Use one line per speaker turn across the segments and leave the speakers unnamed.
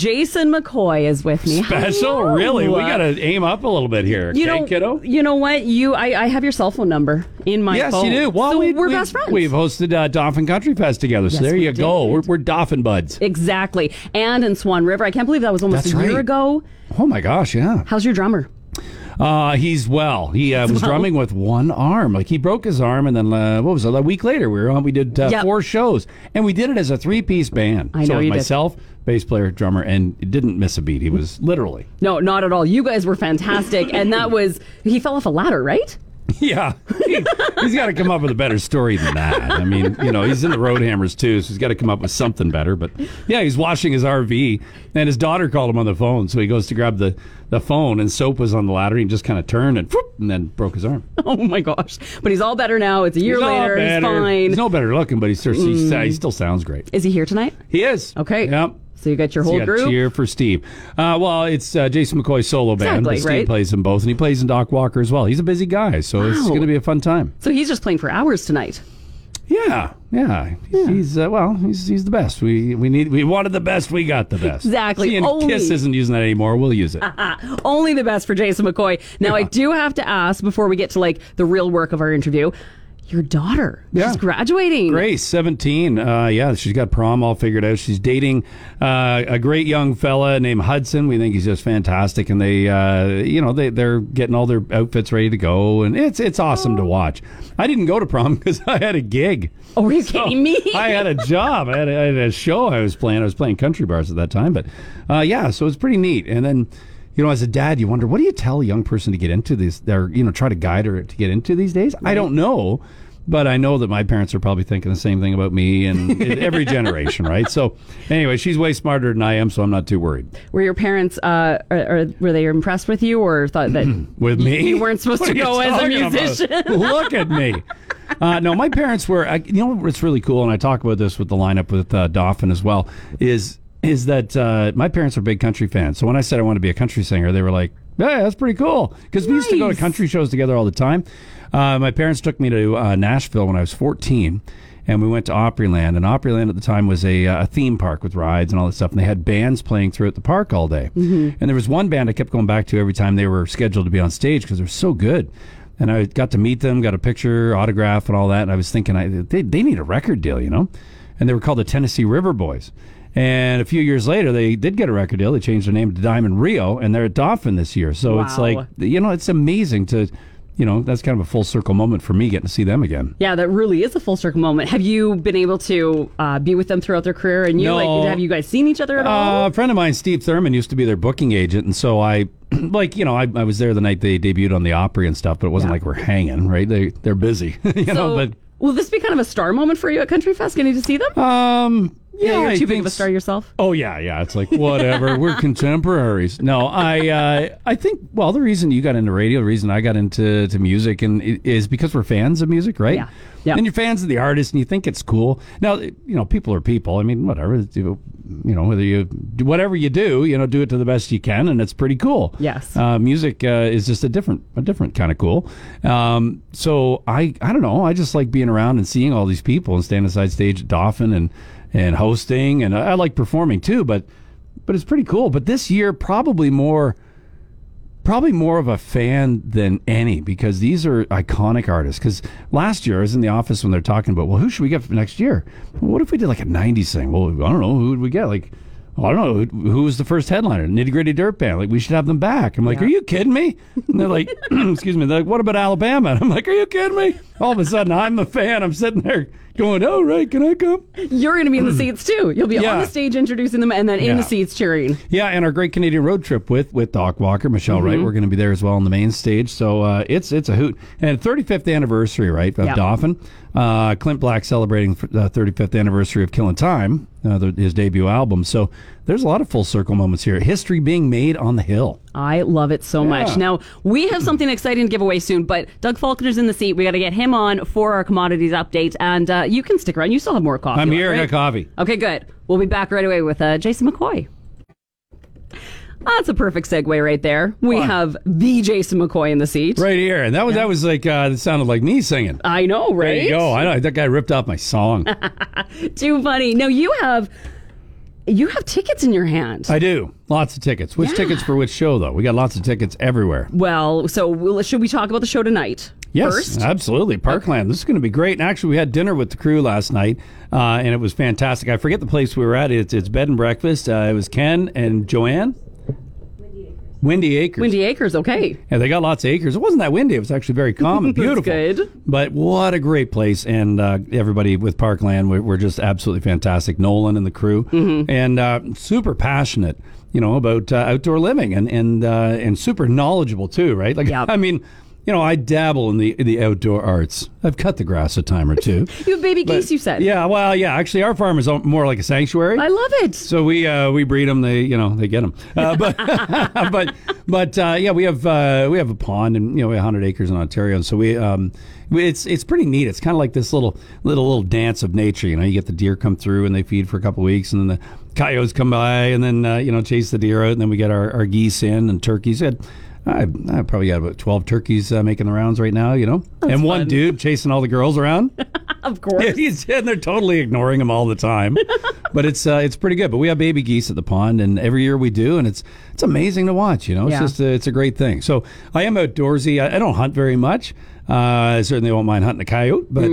Jason McCoy is with me.
Special?
Hello.
Really? We got to aim up a little bit here. Okay, kiddo?
You know what? I have your cell phone number in my phone.
Yes, you do. Well,
so we're best friends.
We've hosted Dauphin Country Fest together, so there you go. We're Dauphin buds.
Exactly. And in Swan River. I can't believe that was almost a year ago.
Oh, my gosh, yeah.
How's your drummer?
He's well. He was drumming with one arm. Like, he broke his arm, and then, what was it, a week later, we did 4 shows. And we did it as a 3-piece band.
I know you
myself, bass player, drummer, and it didn't miss a beat. He was literally.
No, not at all. You guys were fantastic. And he fell off a ladder, right?
Yeah, he's got to come up with a better story than that. I mean, he's in the Roadhammers too, so he's got to come up with something better. But yeah, he's washing his RV, and his daughter called him on the phone. So he goes to grab the phone, and soap was on the ladder. He just kind of turned and then broke his arm.
Oh my gosh! But he's all better now. It's a year later. He's fine.
He's no better looking, but he still sounds great.
Is he here tonight?
He is.
Okay.
Yep.
So you got your whole group?
Cheer for Steve. Well, it's Jason McCoy's solo band.
Exactly,
Steve
right?
plays in both, and he plays in Doc Walker as well. He's a busy guy, so it's going to be a fun time.
So he's just playing for hours tonight.
Yeah. He's the best. We wanted the best. We got the best.
Exactly.
See, and Kiss isn't using that anymore. We'll use it.
Only the best for Jason McCoy. Now, I do have to ask before we get to the real work of our interview. Your daughter. She's graduating.
Grace, 17. She's got prom all figured out. She's dating a great young fella named Hudson. We think he's just fantastic, and they're getting all their outfits ready to go, and it's awesome to watch. I didn't go to prom because I had a gig.
Oh, are you kidding me?
I had a job. I had a show I was playing. I was playing country bars at that time, but so it's pretty neat. And then, as a dad, you wonder, what do you tell a young person to get into these? Try to guide her to get into these days. Right. I don't know. But I know that my parents are probably thinking the same thing about me and every generation, right? So anyway, she's way smarter than I am, so I'm not too worried.
Were your parents, were they impressed with you or thought that
with me?
You weren't supposed to go as a musician?
Look at me. No, my parents were, what's really cool, and I talk about this with the lineup with Dauphin as well, is that my parents are big country fans. So when I said I want to be a country singer, they were like, "Hey, that's pretty cool." Because we used to go to country shows together all the time. My parents took me to Nashville when I was 14, and we went to Opryland. And Opryland at the time was a theme park with rides and all that stuff. And they had bands playing throughout the park all day. Mm-hmm. And there was one band I kept going back to every time they were scheduled to be on stage because they're so good. And I got to meet them, got a picture, autograph, and all that. And I was thinking, they need a record deal, And they were called the Tennessee River Boys. And a few years later, they did get a record deal. They changed their name to Diamond Rio, and they're at Dauphin this year. So It's like, it's amazing to... that's kind of a full circle moment for me getting to see them again. Yeah, that really is a full circle moment. Have you been able to be with them throughout their career? And have you guys seen each other at all? A friend of mine, Steve Thurman, used to be their booking agent. And so I was there the night they debuted on the Opry and stuff, but it wasn't like we're hanging, right? They're busy, but...
Will this be kind of a star moment for you at Country Fest, getting to see them? You're too big of a star yourself?
Oh, yeah. It's like, whatever. We're contemporaries. No, I think, the reason you got into radio, the reason I got into music is because we're fans of music, right? Yeah. And you're fans of the artist, and you think it's cool. Now, people are people. I mean, whatever. Whether you do whatever you do, do it to the best you can, and it's pretty cool.
Yes.
Music is just a different kind of cool. So I don't know. I just like being around and seeing all these people and standing aside stage at Dauphin and hosting, and I like performing too, but it's pretty cool. But this year, probably more of a fan than any, because these are iconic artists. Because last year I was in the office when they're talking about, who should we get for next year? Well, what if we did like a 90s thing? Well, I don't know, who would we get? Like, I don't know, who was the first headliner? Nitty Gritty Dirt Band. Like, we should have them back. I'm like, Are you kidding me? And they're like, excuse me, they're like, what about Alabama? And I'm like, are you kidding me? All of a sudden, I'm a fan. I'm sitting there going, oh, right, can I come?
You're going to be in the seats, too. You'll be on the stage introducing them and then in the seats cheering.
Yeah, and our Great Canadian Road Trip with Doc Walker, Michelle Wright, we're going to be there as well on the main stage. So it's a hoot. And 35th anniversary, right, of Dauphin. Clint Black celebrating the 35th anniversary of Killin' Time, his debut album. So there's a lot of full circle moments here. History being made on the Hill.
I love it so much. Now, we have something exciting to give away soon, but Doug Faulkner's in the seat. We got to get him on for our commodities update, and you can stick around. You still have more coffee.
I'm here.
Right?
I got coffee.
Okay, good. We'll be back right away with Jason McCoy. That's a perfect segue right there. We have the Jason McCoy in the seat.
Right here. And that was like, it sounded like me singing.
I know, right?
There you go. I know. That guy ripped off my song.
Too funny. Now, you have You have tickets in your hand.
I do. Lots of tickets. Which tickets for which show, though? We got lots of tickets everywhere.
Well, so should we talk about the show tonight?
Yes,
First?
absolutely. Parkland. This is going to be great. And actually, we had dinner with the crew last night, and it was fantastic. I forget the place we were at. It's bed and breakfast. It was Ken and Joanne. Windy Acres.
Windy Acres, okay.
Yeah, they got lots of acres. It wasn't that windy. It was actually very calm and beautiful.
That's good.
But what a great place. And everybody with Parkland, we're just absolutely fantastic. Nolan and the crew. And super passionate, about outdoor living and super knowledgeable too, right? Like,
Yep.
I mean, I dabble in the outdoor arts. I've cut the grass a time or two.
You have baby geese, you said.
Yeah, well, yeah. Actually, our farm is more like a sanctuary.
I love it.
So we breed them. They get them. But yeah, we have a pond, and we have 100 acres in Ontario, and so it's pretty neat. It's kind of like this little dance of nature. You get the deer come through and they feed for a couple of weeks, and then the coyotes come by and then chase the deer out, and then we get our geese in and turkeys. I probably got about 12 turkeys making the rounds right now, and one dude chasing all the girls around.
Of course.
Yeah, and they're totally ignoring him all the time. But it's pretty good. But we have baby geese at the pond, and every year we do, and it's amazing to watch. It's just it's a great thing. So I am outdoorsy. I don't hunt very much. I certainly won't mind hunting a coyote, but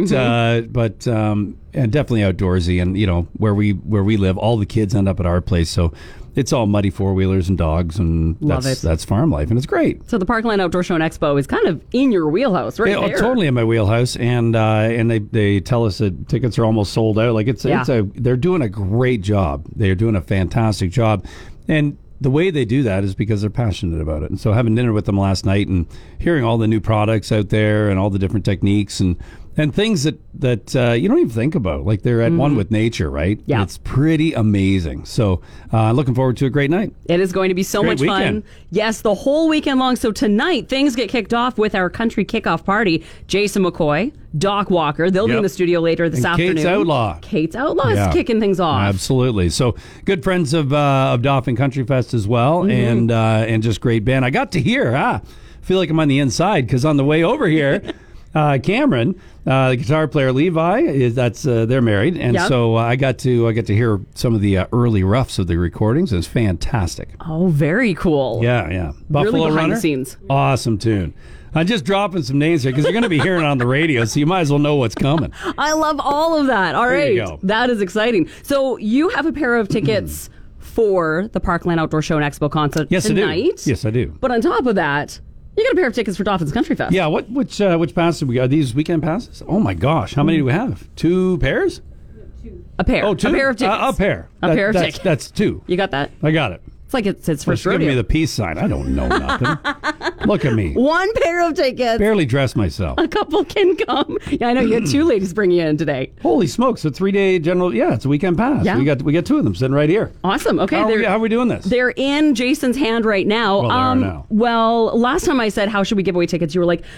and definitely outdoorsy. And where we live, all the kids end up at our place, so it's all muddy four-wheelers and dogs, and that's farm life, and it's great.
So the Parkland Outdoor Show and Expo is kind of in your wheelhouse, right there.
Totally in my wheelhouse, and they tell us that tickets are almost sold out. Like they're doing a great job. They're doing a fantastic job, and the way they do that is because they're passionate about it. And so having dinner with them last night and hearing all the new products out there and all the different techniques and things that you don't even think about, like they're at one with nature, right?
Yeah.
It's pretty amazing. So looking forward to a great night.
It is going to be so much
weekend.
fun. Yes, the whole weekend long. So tonight, things get kicked off with our country kickoff party. Jason McCoy, Doc Walker, they'll be in the studio later this afternoon. Kate's Outlaw is kicking things off.
Absolutely. So good friends of Dauphin Country Fest as well, and just great band. I got to hear, feel like I'm on the inside, because on the way over here, Cameron, the guitar player Levi, they're married, and so I got to hear some of the early roughs of the recordings. It's fantastic.
Oh, very cool.
Yeah. Buffalo
really behind
Runner,
the scenes.
Awesome tune. I'm just dropping some names here because you're going to be hearing it on the radio, so you might as well know what's coming.
I love all of that. All right,
there you go.
That is exciting. So you have a pair of tickets for the Parkland Outdoor Show and Expo concert tonight.
I do. Yes, I do.
But on top of that, you got a pair of tickets for Dauphin's Country Fest.
Yeah, which passes we got? Are these weekend passes? Oh my gosh, how many do we have? 2 pairs?
A pair.
Oh, 2?
A pair of tickets.
A pair.
A pair of tickets.
That's 2.
You got that?
I got it.
It's like it's first
Just
rodeo.
give me the peace sign. I don't know nothing. Look at me.
One pair of tickets.
Barely dressed myself.
A couple can come. Yeah, I know you had 2 ladies bring you in today.
Holy smokes! A 3-day general. Yeah, it's a weekend pass.
Yeah.
We got 2 of them sitting right here.
Awesome. Okay.
How are we doing this?
They're in Jason's hand right now.
Well, they are now.
Well, last time I said, how should we give away tickets? You were like,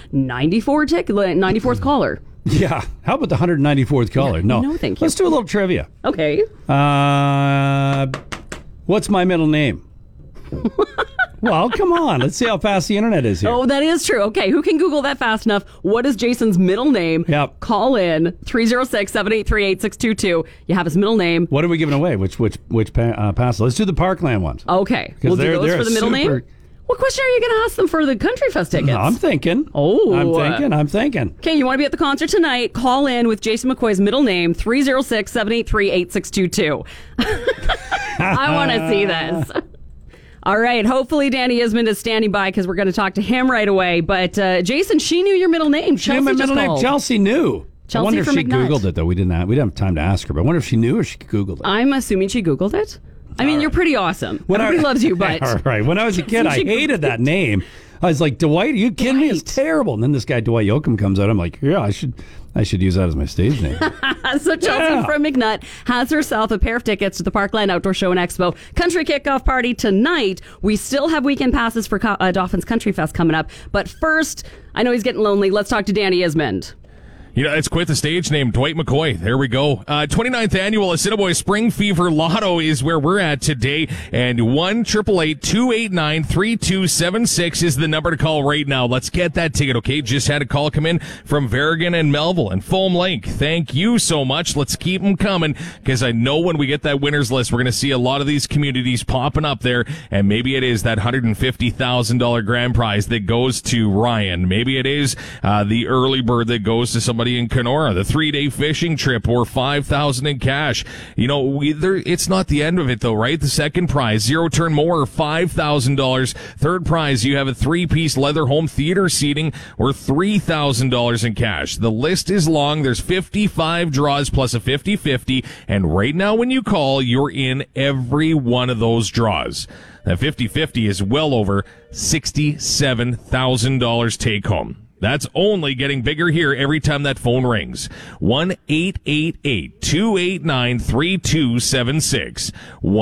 94th caller.
Yeah. How about the 194th caller?
No, thank you.
Let's do a little trivia.
Okay.
What's my middle name? Well, come on. Let's see how fast the internet is here.
Oh, that is true. Okay, who can Google that fast enough? What is Jason's middle name?
Yep.
Call in 306-783-8622. You have his middle name.
What are we giving away? Which pass? Let's do the Parkland ones.
Okay, we'll do those for the middle name. What question are you going to ask them for the Country Fest tickets?
I'm thinking.
Oh.
I'm thinking.
Okay, you want to be at the concert tonight? Call in with Jason McCoy's middle name, 306-783-8622. I want to see this. All right, hopefully Danny Ismond is standing by because we're going to talk to him right away. But Jason, she knew your middle name.
She knew my middle name. Chelsea knew.
Chelsea
I wonder if
from
she
McNutt.
Googled it, though. We didn't have time to ask her, but I wonder if she knew or she Googled it.
I'm assuming she Googled it. I mean, you're pretty awesome. Everybody loves you, but...
All right. When I was a kid, I hated that name. I was like, Dwight, are you kidding me? It's terrible. And then this guy, Dwight Yoakam, comes out. I'm like, yeah, I should use that as my stage name.
So Chelsea from McNutt has herself a pair of tickets to the Parkland Outdoor Show and Expo Country Kickoff Party tonight. We still have weekend passes for Dauphin's Country Fest coming up. But first, I know he's getting lonely. Let's talk to Danny Ismond.
It's quite the stage name, Dwight McCoy. There we go. 29th annual Assiniboia Spring Fever Lotto is where we're at today. And 1-888-289-3276 is the number to call right now. Let's get that ticket, okay? Just had a call come in from Verrigan and Melville and Foam Lake. Thank you so much. Let's keep them coming, because I know when we get that winners list, we're going to see a lot of these communities popping up there. And maybe it is that $150,000 grand prize that goes to Ryan. Maybe it is the early bird that goes to somebody in Kenora, the 3-day fishing trip, or $5,000 in cash. It's not the end of it though, right? The second prize, Zero Turn Mower, $5,000. Third prize, you have a 3-piece leather home theater seating, or $3,000 in cash. The list is long. There's 55 draws plus a 50-50, and right now when you call, you're in every one of those draws. That 50-50 is well over $67,000 take home. That's only getting bigger here every time that phone rings. 1-888-289-3276.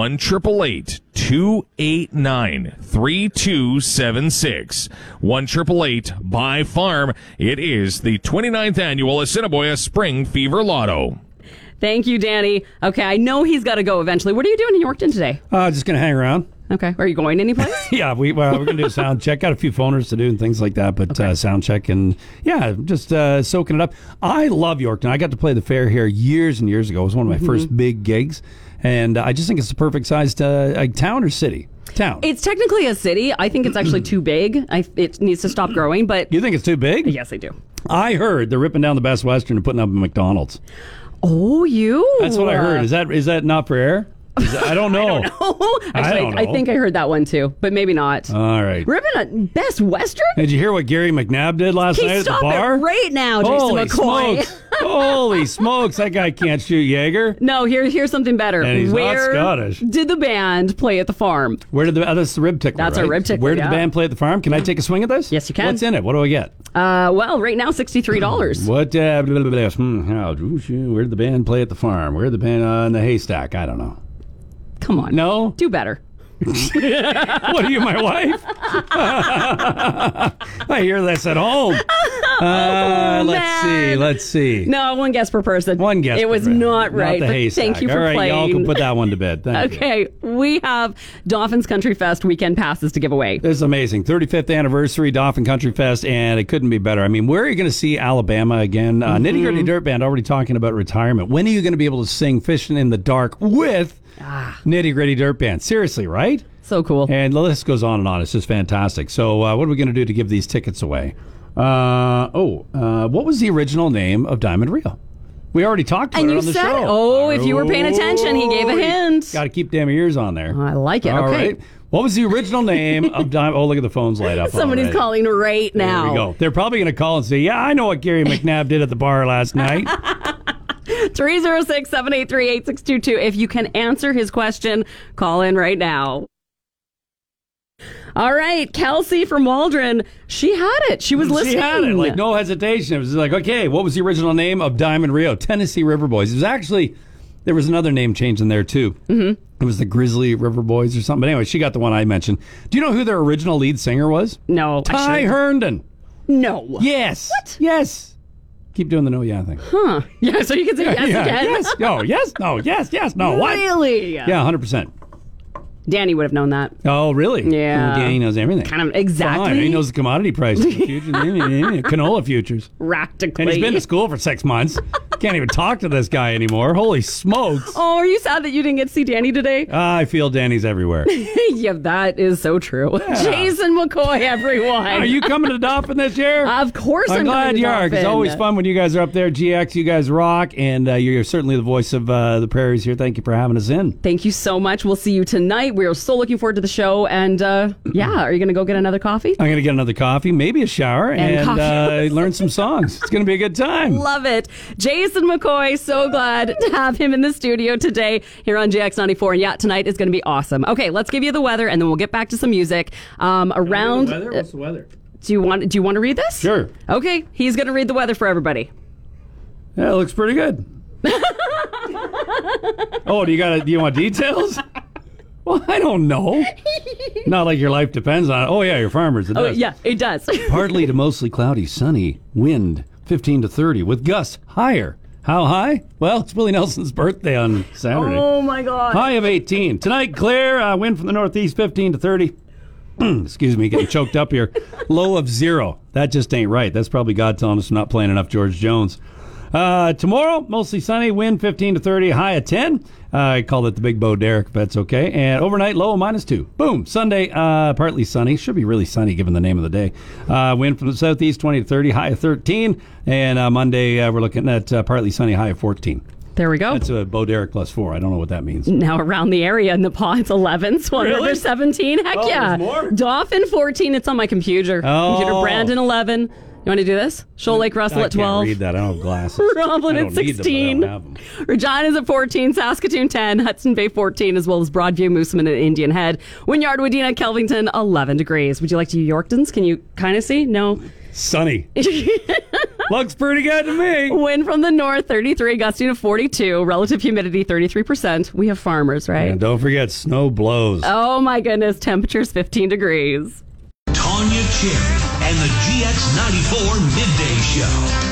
1-888-289-3276. 1-888-BUY FARM. It is the 29th annual Assiniboia Spring Fever Lotto.
Thank you, Danny. Okay, I know he's got to go eventually. What are you doing in Yorkton today?
Just going to hang around.
Okay. Are you going anyplace?
Yeah, we're going to do a sound check. Got a few phoners to do and things like that, but okay. Sound check and, just soaking it up. I love Yorkton. I got to play the fair here years and years ago. It was one of my first big gigs, and I just think it's the perfect sized town or city. Town.
It's technically a city. I think it's actually too big. It needs to stop growing, but...
You think it's too big?
Yes, I do.
I heard they're ripping down the Best Western and putting up a McDonald's.
Oh, you?
That's what I heard. Is that not for air? I don't know.
I don't know. Actually, I think I heard that one too, but maybe not.
All right.
Ripping a Best Western?
Did you hear what Gary McNabb did last night at the bar?
Stop it right now, Jason
Holy
McCoy.
Smokes. Holy smokes, that guy can't shoot Jaeger.
No, here's something better.
And he's not Scottish.
Did the band play at the farm?
Where did that's the rib tickler,
That's
right?
a rib tickler,
Where did the band play at the farm? Can I take a swing at this?
Yes, you can.
What's in it? What do I get?
Well, right now, $63.
What, where did the band play at the farm? Where did the band, in the haystack? I don't know.
Come on.
No?
Do better.
What are you, my wife? I hear this at home. Let's see.
No, one guess per person.
One guess.
It was not right.
Not the haystack.
Thank you for
All right,
playing.
y'all can put that one to bed. Thank
you. We have Dauphin's Country Fest weekend passes to give away.
This is amazing. 35th anniversary Dauphin Country Fest, and it couldn't be better. I mean, where are you going to see Alabama again? Nitty Gritty Dirt Band already talking about retirement. When are you going to be able to sing Fishing in the Dark with Nitty Gritty Dirt Band? Seriously, right?
So cool.
And the list goes on and on. It's just fantastic. So what are we going to do to give these tickets away? What was the original name of Diamond Rio? We already talked about it on the show.
Oh, if you were paying attention, he gave a hint.
Got to keep damn ears on there.
I like it.
All
okay.
Right. What was the original name of Diamond? Oh, look at the phones light up.
Somebody's calling right now.
There we go. They're probably going to call and say, yeah, I know what Gary McNabb did at the bar last night.
306-783-8622. If you can answer his question, call in right now. All right, Kelsey from Waldron, she had it. She was listening.
She had it, like no hesitation. It was like, okay, what was the original name of Diamond Rio? Tennessee River Boys. It was actually, there was another name change in there too. Mm-hmm. It was the Grizzly River Boys or something. But anyway, she got the one I mentioned. Do you know who their original lead singer was?
No.
Ty Herndon.
No.
Yes.
What?
Yes. Keep doing the no yeah thing.
Huh. Yeah, so you can say yes again.
Yes. No. Yes. No. Yes. Yes. No. What?
Really?
Yeah, 100%.
Danny would have known that.
Oh, really?
Yeah.
Danny knows everything.
Kind of, exactly.
Fine. He knows the commodity prices, the futures, canola futures.
Practically.
And he's been to school for 6 months. Can't even talk to this guy anymore. Holy smokes.
Oh, are you sad that you didn't get to see Danny today?
I feel Danny's everywhere.
Yeah, that is so true. Yeah. Jason McCoy, everyone.
Are you coming to Dauphin this year?
Of course I'm
glad you are. It's always fun when you guys are up there. GX, you guys rock, and you're certainly the voice of the prairies here. Thank you for having us in.
Thank you so much. We'll see you tonight. We're so looking forward to the show. And are you going to go get another coffee?
I'm going to get another coffee, maybe a shower, and learn some songs. It's going to be a good time.
Love it. Jason McCoy, so glad to have him in the studio today here on JX94. And yeah, tonight is going to be awesome. Okay, let's give you the weather, and then we'll get back to some music. Around.
Weather? What's the weather?
Do you want to read this?
Sure.
Okay, he's going to read the weather for everybody.
Yeah, it looks pretty good. Oh, do you want details? Well, I don't know. Not like your life depends on it. Oh, yeah, you're farmers. It does.
Oh, yeah, it does.
Partly to mostly cloudy, sunny, wind 15 to 30, with gusts higher. How high? Well, it's Willie Nelson's birthday on Saturday.
Oh, my God.
High of 18. Tonight, clear. Wind from the northeast, 15 to 30. Excuse me, getting choked up here. Low of 0. That just ain't right. That's probably God telling us we're not playing enough George Jones. Tomorrow, mostly sunny, wind 15 to 30, high of 10. I called it the Big Bo Derek, if that's okay. And overnight, low of -2. Boom. Sunday, partly sunny. Should be really sunny given the name of the day. Wind from the southeast, 20 to 30, high of 13. And Monday, we're looking at partly sunny, high of 14.
There we go.
That's a Bo Derek +4. I don't know what that means.
Now around the area in Nepal, it's 11. Swan River 17. Heck yeah.
More?
Dauphin 14. It's on my computer. Computer Brandon 11. You want to do this? Shoal Lake Russell at 12.
I can't read that. I don't have glasses.
Roblin at 16. Regina's at 14. Saskatoon 10. Hudson Bay 14, as well as Broadview, Moosomin, and Indian Head. Wynyard, Wadena, Kelvington 11 degrees. Would you like to Yorktons? Can you kind of see? No.
Sunny. Looks pretty good to me.
Wind from the north 33, gusting to 42. Relative humidity 33%. We have farmers, right?
And don't forget, snow blows.
Oh my goodness. Temperatures 15 degrees.
Tanya Cherry and the GX94 Midday Show.